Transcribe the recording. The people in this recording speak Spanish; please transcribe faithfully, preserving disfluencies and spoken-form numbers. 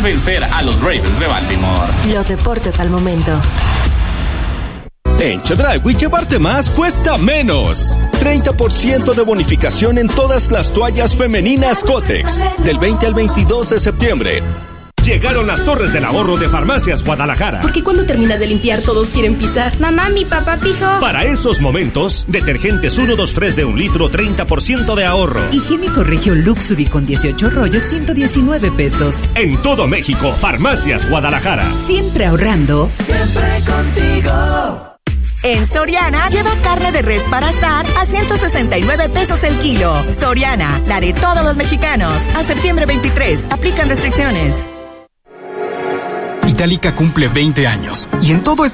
vencer a los Ravens de Baltimore. Los deportes al momento. En Chedraui llevarte más cuesta menos. treinta por ciento de bonificación en todas las toallas femeninas Kotex. Del veinte al veintidós de septiembre. Llegaron las torres del ahorro de Farmacias Guadalajara. Porque cuando terminas de limpiar todos quieren pisar. Mamá, mi papá pisó. Para esos momentos, detergentes uno dos tres de un litro, treinta por ciento de ahorro. Higiénico Región Luxury con dieciocho rollos, ciento diecinueve pesos. En todo México, Farmacias Guadalajara. Siempre ahorrando. Siempre contigo. En Soriana, lleva carne de res para asar a ciento sesenta y nueve pesos el kilo. Soriana, la de todos los mexicanos. A septiembre veintitrés, aplican restricciones. Itálica cumple veinte años y en todo